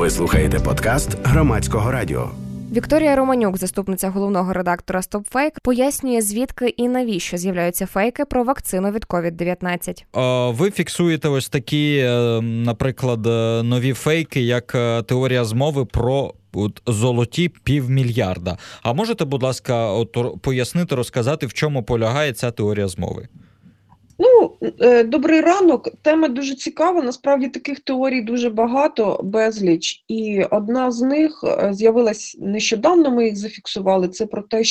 Ви слухаєте подкаст Громадського радіо. Вікторія Романюк, заступниця головного редактора StopFake, пояснює, звідки і навіщо з'являються фейки про вакцину від COVID-19. Ви фіксуєте ось такі, наприклад, нові фейки, як теорія змови про золоті 500 мільярда. А можете, будь ласка, пояснити, розказати, в чому полягає ця теорія змови? Добрий ранок. Тема дуже цікава. Насправді таких теорій дуже багато, безліч. І одна з них з'явилась нещодавно, ми їх зафіксували. Це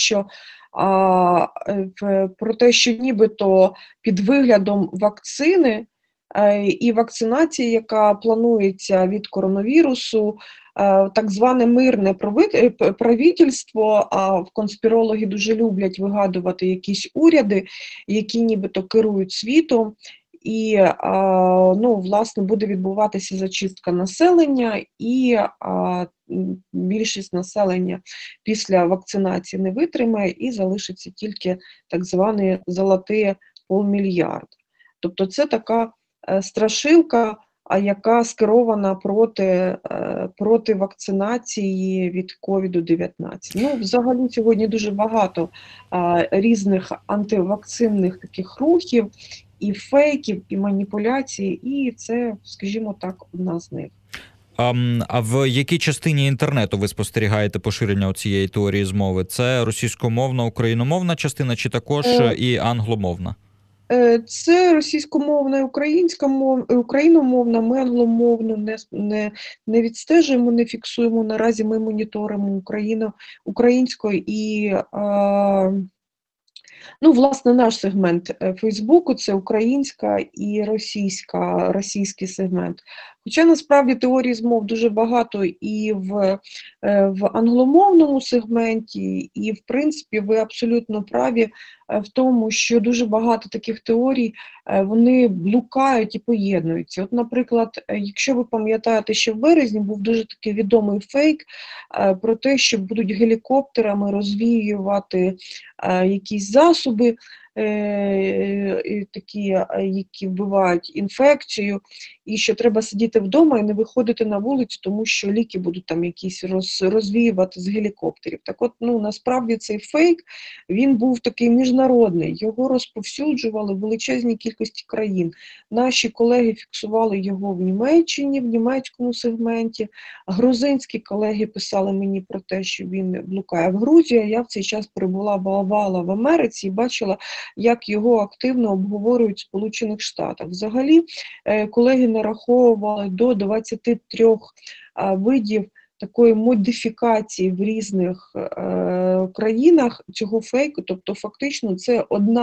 про те, що нібито під виглядом вакцини і вакцинації, яка планується від коронавірусу, так зване мирне правительство, а конспірологи дуже люблять вигадувати якісь уряди, які нібито керують світом, і, власне, буде відбуватися зачистка населення, і більшість населення після вакцинації не витримає, і залишиться тільки так званий золотий 500 мільярда. Тобто це така страшилка, яка скерована проти вакцинації від COVID-19. Взагалі сьогодні дуже багато різних антивакцинних таких рухів, і фейків, і маніпуляцій, і це, скажімо так, одна з них. А в якій частині інтернету ви спостерігаєте поширення цієї теорії змови? Це російськомовна, україномовна частина, чи також і англомовна? Це російськомовна і україномовна, ми англомовну не відстежуємо, не фіксуємо. Наразі ми моніторимо українською і, власне, наш сегмент Фейсбуку – це українська і російський сегмент. Хоча, насправді, теорій змов дуже багато і в англомовному сегменті, і, в принципі, ви абсолютно праві в тому, що дуже багато таких теорій, вони блукають і поєднуються. От, наприклад, якщо ви пам'ятаєте, що в березні був дуже такий відомий фейк про те, що будуть гелікоптерами розвіювати якісь засоби, такі, які вбивають інфекцію, і що треба сидіти вдома і не виходити на вулицю, тому що ліки будуть там якісь розвіювати з гелікоптерів. Так от, насправді цей фейк, він був такий міжнародний, його розповсюджували в величезній кількості країн. Наші колеги фіксували його в Німеччині, в німецькому сегменті, грузинські колеги писали мені про те, що він блукає в Грузії. Я в цей час перебувала в Америці і бачила, як його активно обговорюють в Сполучених Штатах. Взагалі, колеги нараховували до 23 видів такої модифікації в різних країнах цього фейку. Тобто, фактично, це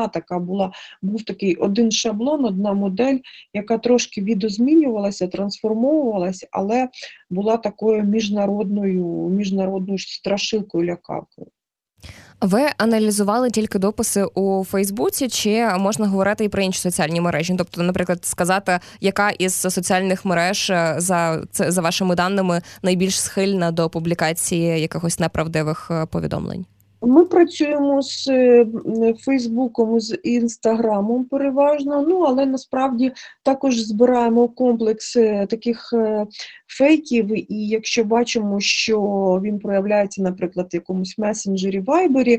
був такий один шаблон, одна модель, яка трошки відозмінювалася, трансформовувалася, але була такою міжнародною страшилкою, лякавкою. Ви аналізували тільки дописи у Фейсбуці, чи можна говорити і про інші соціальні мережі? Тобто, наприклад, сказати, яка із соціальних мереж, за вашими даними, найбільш схильна до публікації якихось неправдивих повідомлень? Ми працюємо з Фейсбуком, з Інстаграмом переважно, але насправді також збираємо комплекс таких фейків, і якщо бачимо, що він проявляється, наприклад, в якомусь месенджері, вайбері,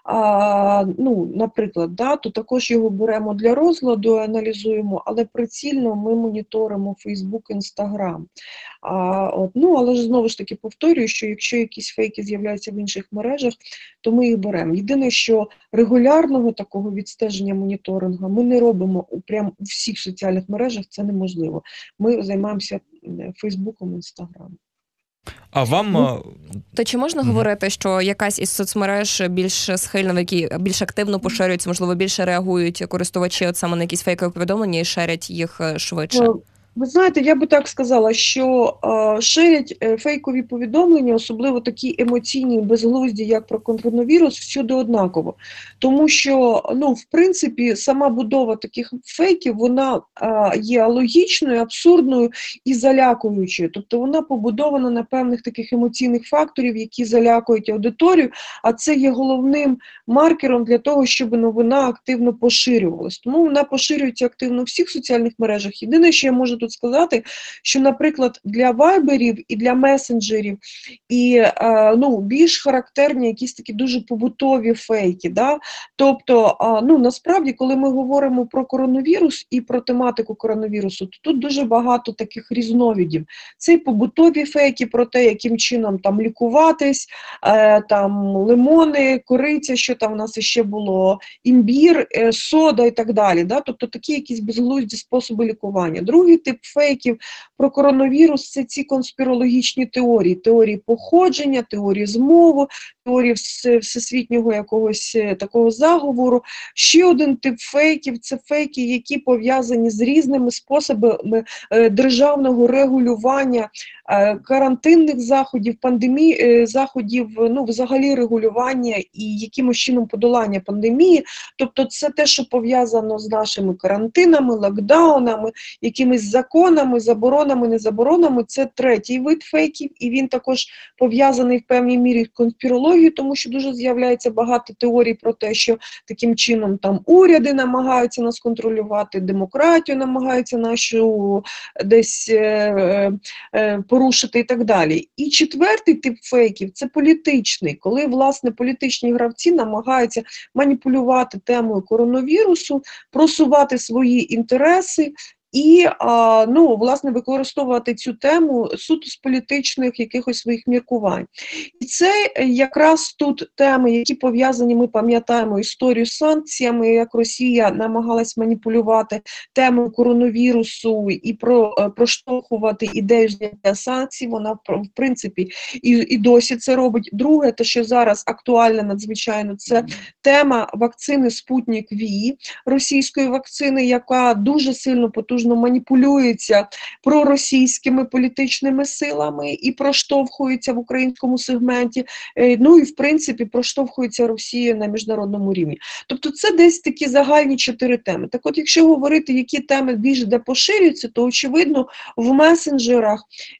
наприклад, то також його беремо для розгляду, аналізуємо, але прицільно ми моніторимо Фейсбук, Інстаграм. Але ж знову ж таки повторюю, що якщо якісь фейки з'являються в інших мережах, то ми їх беремо. Єдине, що регулярного такого відстеження моніторингу ми не робимо прямо у всіх соціальних мережах, це неможливо. Ми займаємося Фейсбуком, Інстаграмом. А вам... То чи можна говорити, що якась із соцмереж більш схильна, в якій більш активно поширюються, можливо, більше реагують користувачі саме на якісь фейкові повідомлення і шерять їх швидше? Ви знаєте, я би так сказала, що ширять фейкові повідомлення, особливо такі емоційні, безглузді, як про коронавірус, всюди однаково. Тому що, в принципі, сама будова таких фейків, вона є алогічною, абсурдною і залякуючою. Тобто вона побудована на певних таких емоційних факторів, які залякують аудиторію, а це є головним маркером для того, щоб новина активно поширювалась. Тому вона поширюється активно в всіх соціальних мережах. Єдине, що я можу тут сказати, що, наприклад, для вайберів і для месенджерів і більш характерні якісь такі дуже побутові фейки. Да? Тобто, насправді, коли ми говоримо про коронавірус і про тематику коронавірусу, то тут дуже багато таких різновидів. Це і побутові фейки про те, яким чином там лікуватись, там лимони, кориця, що там у нас ще було, імбір, сода і так далі. Да? Тобто такі якісь безглузді способи лікування. Другий тип фейків про коронавірус – це ці конспірологічні теорії. Теорії походження, теорії змови, теорії всесвітнього якогось такого заговору. Ще один тип фейків – це фейки, які пов'язані з різними способами державного регулювання карантинних заходів, пандемії, заходів, взагалі регулювання і якимось чином подолання пандемії. Тобто це те, що пов'язано з нашими карантинами, локдаунами, якимись законами, заборонами, незаборонами. Це третій вид фейків, і він також пов'язаний в певній мірі з конспірологією, тому що дуже з'являється багато теорій про те, що таким чином там уряди намагаються нас контролювати, демократію намагаються нашу десь порушити і так далі. І четвертий тип фейків – це політичний, коли, власне, політичні гравці намагаються маніпулювати темою коронавірусу, просувати свої інтереси і, власне, використовувати цю тему суто з політичних якихось своїх міркувань. І це якраз тут теми, які пов'язані, ми пам'ятаємо історію з санкціями, як Росія намагалась маніпулювати темою коронавірусу і проштовхувати ідею зняття санкцій. Вона, в принципі, і досі це робить. Друге, те, що зараз актуальне надзвичайно, це тема вакцини «Спутник Ві», російської вакцини, яка дуже сильно потужно маніпулюється проросійськими політичними силами і проштовхується в українському сегменті, і, в принципі, проштовхується Росія на міжнародному рівні. Тобто це десь такі загальні 4 теми. Так от, якщо говорити, які теми де поширюються, то, очевидно, в месенджерах,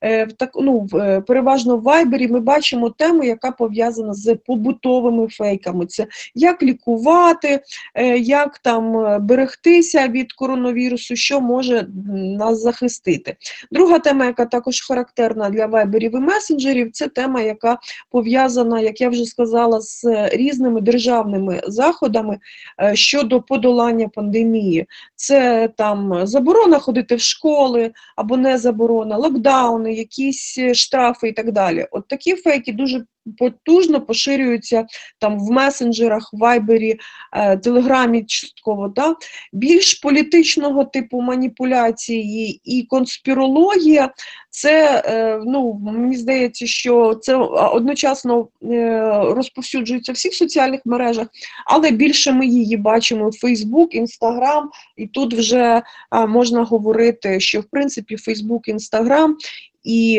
переважно в вайбері, ми бачимо тему, яка пов'язана з побутовими фейками. Це як лікувати, як там берегтися від коронавірусу, що може нас захистити. Друга тема, яка також характерна для вайберів і месенджерів, це тема, яка пов'язана, як я вже сказала, з різними державними заходами щодо подолання пандемії. Це там заборона ходити в школи або не заборона, локдауни, якісь штрафи і так далі. От такі фейки дуже потужно поширюються там в месенджерах, в вайбері, телеграмі частково. Да? Більш політичного типу маніпуляції і конспірологія, це, мені здається, що це одночасно розповсюджується в всіх соціальних мережах, але більше ми її бачимо в Facebook, Instagram, і тут вже можна говорити, що, в принципі, Facebook, Instagram і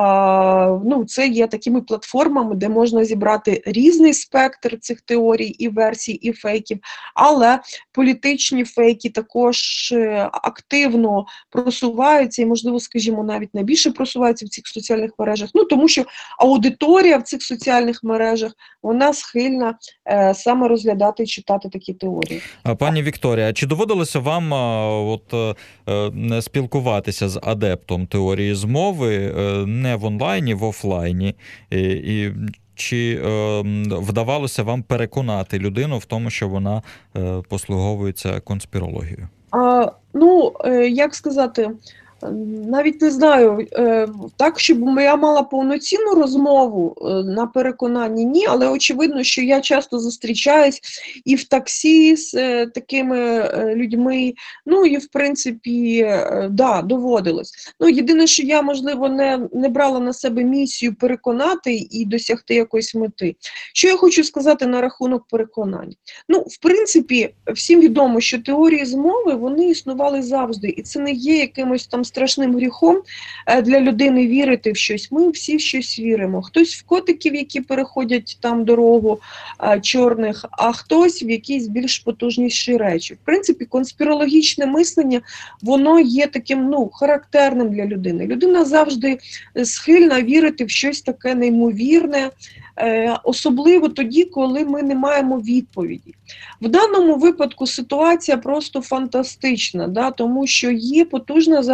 це є такими платформами, де можна зібрати різний спектр цих теорій і версій, і фейків, але політичні фейки також активно просуваються і, можливо, скажімо, навіть найбільше просуваються в цих соціальних мережах, тому що аудиторія в цих соціальних мережах, вона схильна саме розглядати і читати такі теорії. Пані Вікторія, чи доводилося вам спілкуватися з адептом теорії змови не в онлайні, в офлайні? І чи вдавалося вам переконати людину в тому, що вона послуговується конспірологією? Як сказати, навіть не знаю, так, щоб я мала повноцінну розмову на переконанні, ні, але очевидно, що я часто зустрічаюсь і в таксі з такими людьми, і в принципі, доводилось. Єдине, що я, можливо, не брала на себе місію переконати і досягти якоїсь мети. Що я хочу сказати на рахунок переконання? В принципі, всім відомо, що теорії змови, вони існували завжди, і це не є якимось там страшним гріхом для людини вірити в щось. Ми всі в щось віримо. Хтось в котиків, які переходять там дорогу чорних, а хтось в якісь більш потужніші речі. В принципі, конспірологічне мислення, воно є таким, характерним для людини. Людина завжди схильна вірити в щось таке неймовірне, особливо тоді, коли ми не маємо відповіді. В даному випадку ситуація просто фантастична, да, тому що є потужна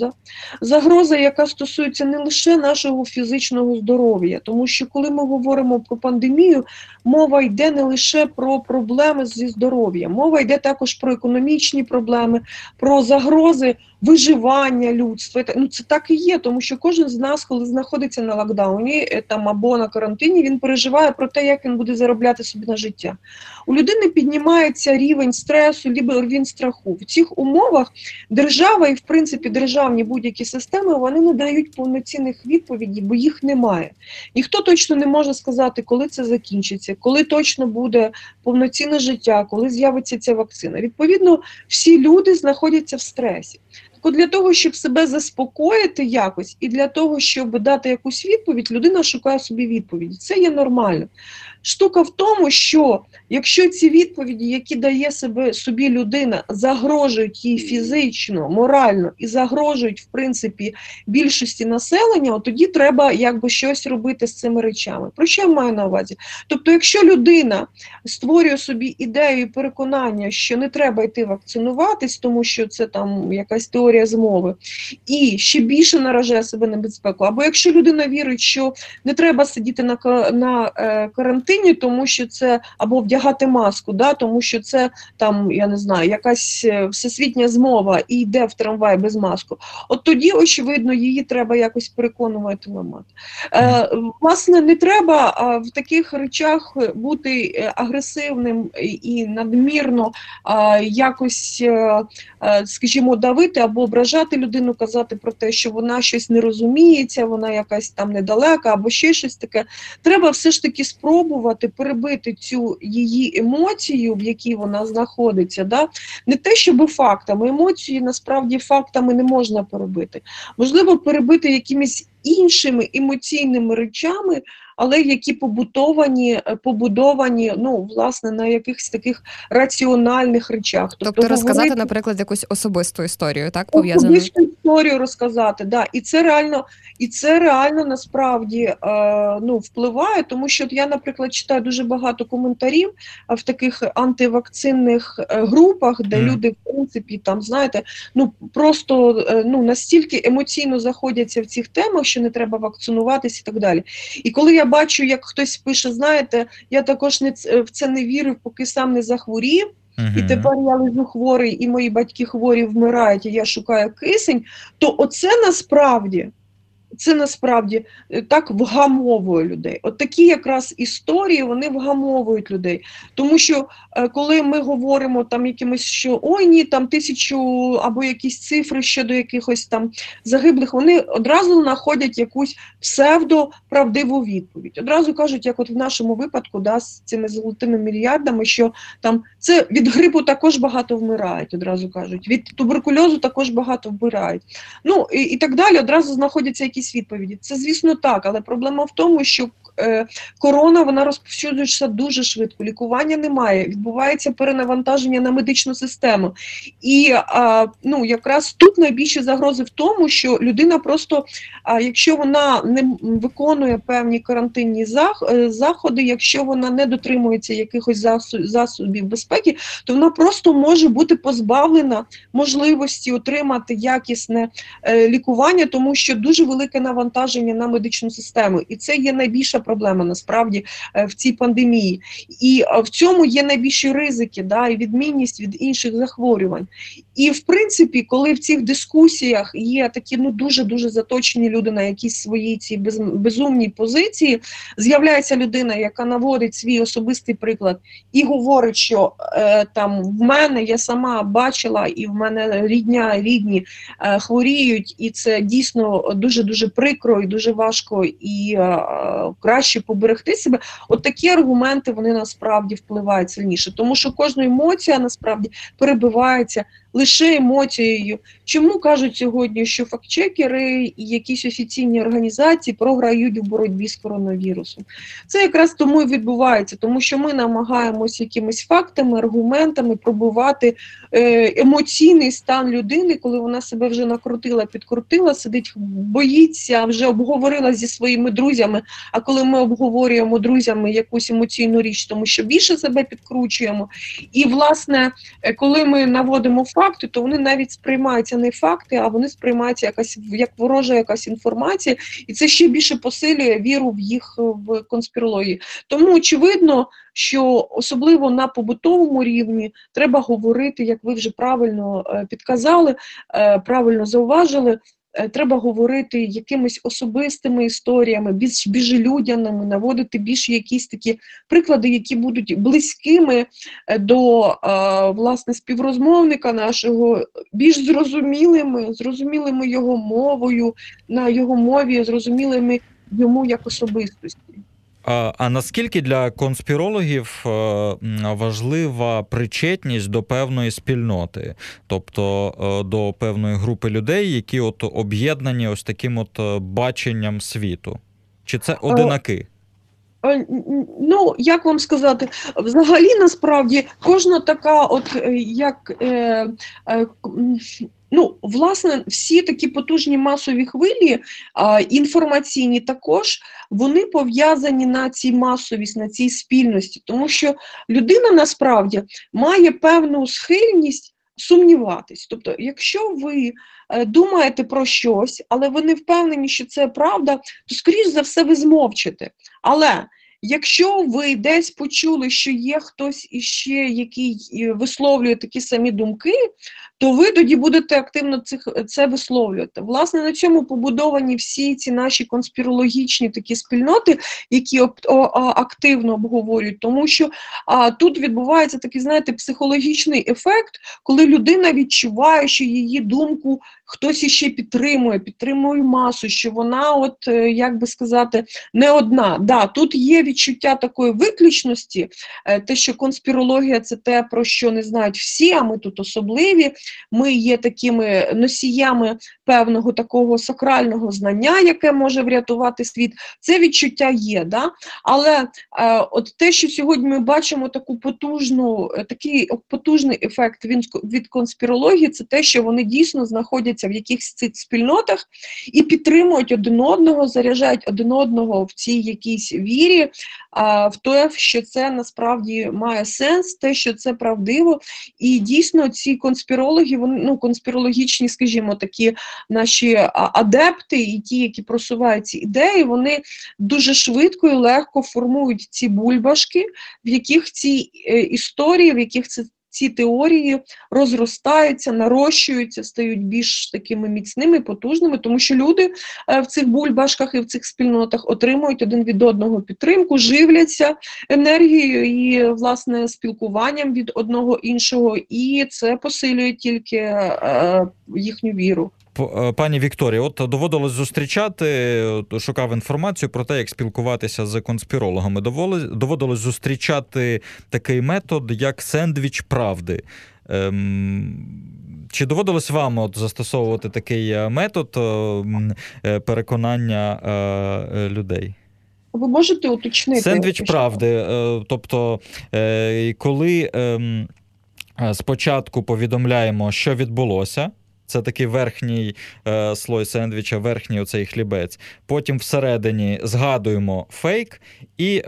загроза, яка стосується не лише нашого фізичного здоров'я, тому що коли ми говоримо про пандемію, мова йде не лише про проблеми зі здоров'ям, мова йде також про економічні проблеми, про загрози виживання людства. Ну, це так і є, тому що кожен з нас, коли знаходиться на локдауні там, або на карантині, він переживає про те, як він буде заробляти собі на життя. У людини піднімається рівень стресу, рівень страху. В цих умовах держава і, в принципі, державні будь-які системи, вони не дають повноцінних відповідей, бо їх немає. Ніхто точно не може сказати, коли це закінчиться, коли точно буде повноцінне життя, коли з'явиться ця вакцина. Відповідно, всі люди знаходяться в стресі. Так для того, щоб себе заспокоїти якось, і для того, щоб дати якусь відповідь, людина шукає собі відповіді. Це є нормально. Штука в тому, що якщо ці відповіді, які дає собі людина, загрожують їй фізично, морально і загрожують, в принципі, більшості населення, от тоді треба якби щось робити з цими речами. Про що я маю на увазі? Тобто, якщо людина створює собі ідею і переконання, що не треба йти вакцинуватись, тому що це там якась теорія змови, і ще більше наражає себе на безпеку, або якщо людина вірить, що не треба сидіти на карантині, тому що це, або вдягати маску, да, тому що це там, я не знаю, якась всесвітня змова і йде в трамвай без маску. От тоді, очевидно, її треба якось переконувати, ламати. Власне, не треба в таких речах бути агресивним і надмірно якось, скажімо, давити або ображати людину, казати про те, що вона щось не розуміється, вона якась там недалека або ще щось таке. Треба все ж таки спробувати перебити цю її емоцію, в якій вона знаходиться, да? Не те, щоб фактами. Емоції, насправді, фактами не можна перебити. Можливо, перебити якимись іншими емоційними речами, але які побудовані, ну, власне, на якихось таких раціональних речах. Тобто розказати, наприклад, якусь особисту історію, так, пов'язану? Особисту історію розказати, да. І це реально насправді впливає, тому що я, наприклад, читаю дуже багато коментарів в таких антивакцинних групах, де люди, в принципі, там, знаєте, просто настільки емоційно заходяться в цих темах, що не треба вакцинуватись і так далі. І коли я бачу, як хтось пише, знаєте, я також в це не вірив, поки сам не захворів, і тепер я лежу хворий, і мої батьки хворі вмирають, і я шукаю кисень, то оце насправді так вгамовує людей. От такі якраз історії, вони вгамовують людей. Тому що коли ми говоримо там якимось, що ой, ні, там 1000 або якісь цифри щодо якихось там загиблих, вони одразу знаходять якусь псевдоправдиву відповідь. Одразу кажуть, як от в нашому випадку, да, з цими золотими мільярдами, що там це від грипу також багато вмирають, одразу кажуть, від туберкульозу також багато вмирають. Ну, і так далі, одразу знаходяться якісь відповіді. Це, звісно, так, але проблема в тому, що корона, вона розповсюджується дуже швидко, лікування немає, відбувається перенавантаження на медичну систему. І якраз тут найбільші загрози в тому, що людина просто, якщо вона не виконує певні карантинні заходи, якщо вона не дотримується якихось засобів безпеки, то вона просто може бути позбавлена можливості отримати якісне лікування, тому що дуже велике навантаження на медичну систему. І це є найбільша проблема, насправді, в цій пандемії. І в цьому є найбільші ризики, да, і відмінність від інших захворювань. І, в принципі, коли в цих дискусіях є такі, дуже-дуже заточені люди на якісь свої ці безумні позиції, з'являється людина, яка наводить свій особистий приклад і говорить, що там в мене, я сама бачила, і в мене рідні хворіють, і це дійсно дуже-дуже прикро, і дуже важко, і краще поберегти себе. От такі аргументи, вони насправді впливають сильніше, тому що кожна емоція насправді перебивається лише емоцією. Чому кажуть сьогодні, що фактчекери і якісь офіційні організації програють в боротьбі з коронавірусом? Це якраз тому і відбувається, тому що ми намагаємось якимись фактами, аргументами пробувати емоційний стан людини, коли вона себе вже накрутила, підкрутила, сидить, боїться, вже обговорила зі своїми друзями, а коли ми обговорюємо друзями якусь емоційну річ, тому що більше себе підкручуємо. І, власне, коли ми наводимо факти, то вони навіть сприймаються не факти, а вони сприймаються як ворожа якась інформація, і це ще більше посилює віру в їх в конспірології. Тому очевидно, що особливо на побутовому рівні треба говорити, як ви вже правильно підказали, правильно зауважили, треба говорити якимись особистими історіями, більш людяними, наводити більш якісь такі приклади, які будуть близькими до, власне, співрозмовника нашого, більш зрозумілими його мовою, на його мові, зрозумілими йому як особистості. А наскільки для конспірологів важлива причетність до певної спільноти, тобто до певної групи людей, які от об'єднані ось таким от баченням світу? Чи це одинаки? Ну, як вам сказати, взагалі, насправді, кожна така, от як, ну, власне, всі такі потужні масові хвилі, інформаційні також, вони пов'язані на цій масовість, на цій спільності, тому що людина, насправді, має певну схильність сумніватись. Тобто, якщо ви думаєте про щось, але ви не впевнені, що це правда, то, скоріш за все, ви змовчите. Але якщо ви десь почули, що є хтось іще, який висловлює такі самі думки, то ви тоді будете активно це висловлювати. Власне, на цьому побудовані всі ці наші конспірологічні такі спільноти, які активно обговорюють, тому що тут відбувається такий, знаєте, психологічний ефект, коли людина відчуває, що її думку хтось іще підтримує масу, що вона, от, як би сказати, не одна. Да, тут є відчуття такої виключності, те, що конспірологія – це те, про що не знають всі, а ми тут особливі, ми є такими носіями певного такого сакрального знання, яке може врятувати світ. Це відчуття є, да? Але от те, що сьогодні ми бачимо такий потужний ефект від конспірології, це те, що вони дійсно знаходяться в якихось цих спільнотах і підтримують один одного, заряджають один одного в цій якійсь вірі, в те, що це насправді має сенс, те, що це правдиво. І дійсно ці конспірологи, вони, ну, конспірологічні, скажімо, такі наші адепти і ті, які просувають ці ідеї, вони дуже швидко і легко формують ці бульбашки, в яких ці історії, в яких ці теорії розростаються, нарощуються, стають більш такими міцними, потужними, тому що люди в цих бульбашках і в цих спільнотах отримують один від одного підтримку, живляться енергією і, власне, спілкуванням від одного іншого, і це посилює тільки їхню віру. Пані Вікторія, от доводилось зустрічати, шукав інформацію про те, як спілкуватися з конспірологами. Доводилось зустрічати такий метод, як сендвіч правди. Чи доводилось вам от застосовувати такий метод переконання людей? Ви можете уточнити? Сендвіч правди. Тобто, коли спочатку повідомляємо, що відбулося, це такий верхній слой сендвіча, верхній оцей хлібець. Потім всередині згадуємо фейк і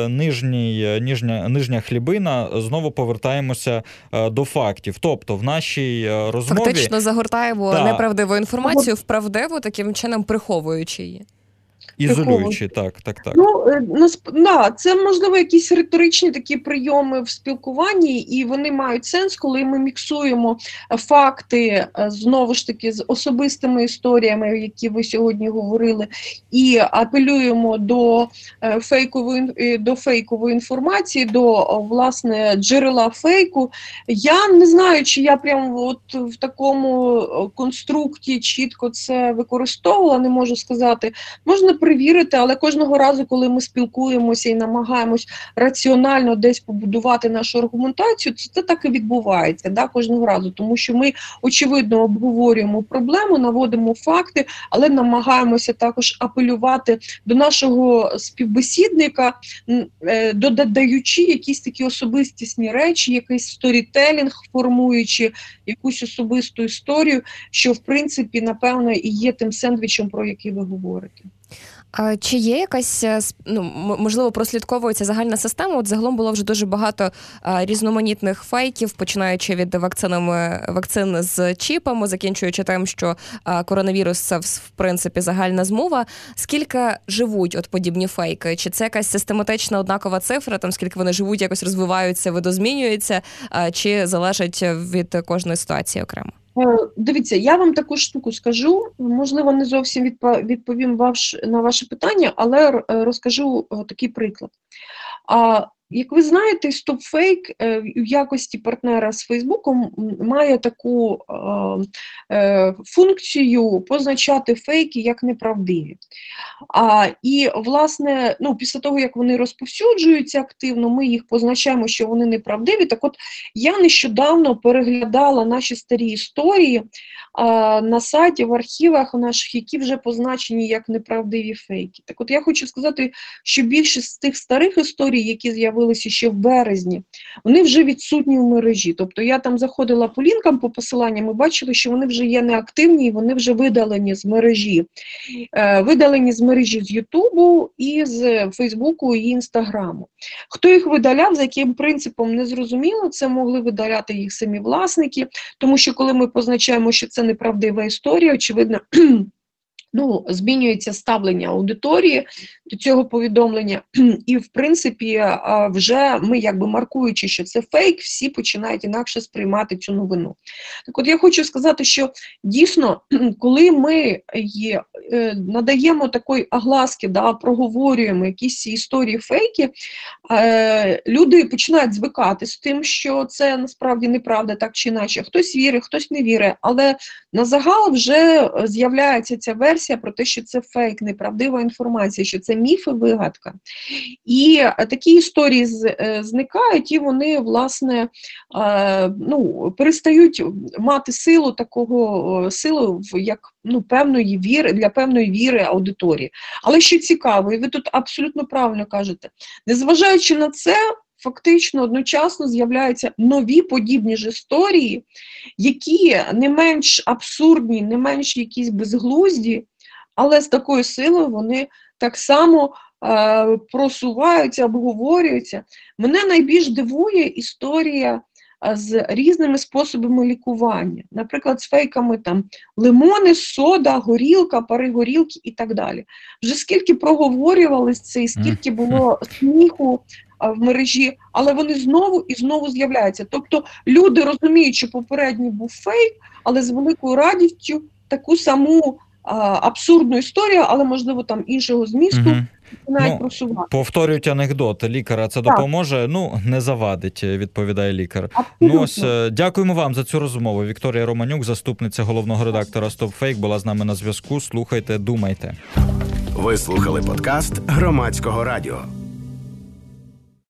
нижня хлібина, знову повертаємося до фактів. Тобто в нашій розмові... Фактично загортаємо неправдиву інформацію в правдиву, таким чином приховуючи її. Ізолюючи, так. Ну, це, можливо, якісь риторичні такі прийоми в спілкуванні, і вони мають сенс, коли ми міксуємо факти, знову ж таки, з особистими історіями, які ви сьогодні говорили, і апелюємо до фейкової інформації, до, власне, джерела фейку. Я не знаю, чи я прямо от в такому конструкті чітко це використовувала, не можу сказати. Можна можна перевірити, але кожного разу, коли ми спілкуємося і намагаємось раціонально десь побудувати нашу аргументацію, це так і відбувається, да, кожного разу, тому що ми, очевидно, обговорюємо проблему, наводимо факти, але намагаємося також апелювати до нашого співбесідника, додаючи якісь такі особистісні речі, якийсь сторітелінг, формуючи якусь особисту історію, що, в принципі, напевно, і є тим сендвічем, про який ви говорите. Чи є якась, можливо, прослідковується загальна система? От загалом було вже дуже багато різноманітних фейків, починаючи від вакцин з чіпами, закінчуючи тим, що коронавірус – це, в принципі, загальна змова. Скільки живуть от подібні фейки? Чи це якась систематична однакова цифра, там скільки вони живуть, якось розвиваються, видозмінюються, чи залежить від кожної ситуації окремо? Дивіться, я вам таку штуку скажу, можливо, не зовсім відповім на ваше питання, але розкажу такий приклад. Як ви знаєте, StopFake в якості партнера з Фейсбуком має таку функцію позначати фейки як неправдиві. І, власне, після того, як вони розповсюджуються активно, ми їх позначаємо, що вони неправдиві. Так от, я нещодавно переглядала наші старі історії на сайті, в архівах наших, які вже позначені як неправдиві фейки. Так от, я хочу сказати, що більшість з тих старих історій, які з'явилися ще в березні, вони вже відсутні в мережі. Тобто, я там заходила по лінкам, по посиланням, і бачила, що вони вже є неактивні, і вони вже видалені з мережі. Видалені з мережі з Ютубу, і з Фейсбуку, і Інстаграму. Хто їх видаляв, за яким принципом, не зрозуміло, це могли видаляти їх самі власники, тому що коли ми позначаємо, що це неправдива історія, очевидно, змінюється ставлення аудиторії до цього повідомлення, і, в принципі, вже ми, якби маркуючи, що це фейк, всі починають інакше сприймати цю новину. Так от я хочу сказати, що дійсно, коли ми надаємо такої огласки, проговорюємо якісь історії фейки, люди починають звикати з тим, що це насправді неправда, так чи інакше. Хтось вірить, хтось не вірить, але на загал вже з'являється ця версія про те, що це фейк, неправдива інформація, що це міф і вигадка. І такі історії зникають, і вони, власне, перестають мати силу як певної віри, для певної віри аудиторії. Але що цікаво, і ви тут абсолютно правильно кажете, незважаючи на це, фактично одночасно з'являються нові подібні ж історії, які не менш абсурдні, не менш якісь безглузді, але з такою силою вони так само просуваються, обговорюються. Мене найбільш дивує історія з різними способами лікування. Наприклад, з фейками лимони, сода, горілка, пари горілки і так далі. Вже скільки проговорювалось це, і скільки було сміху в мережі, але вони знову і знову з'являються. Тобто люди розуміють, що попередній був фейк, але з великою радістю таку саму абсурдну історію, але, можливо, іншого змісту, починають просувати. Повторюють анекдот. Лікаря це допоможе? Не завадить, відповідає лікар. Дякуємо вам за цю розмову. Вікторія Романюк, заступниця головного редактора StopFake, була з нами на зв'язку. Слухайте, думайте. Ви слухали подкаст Громадського радіо.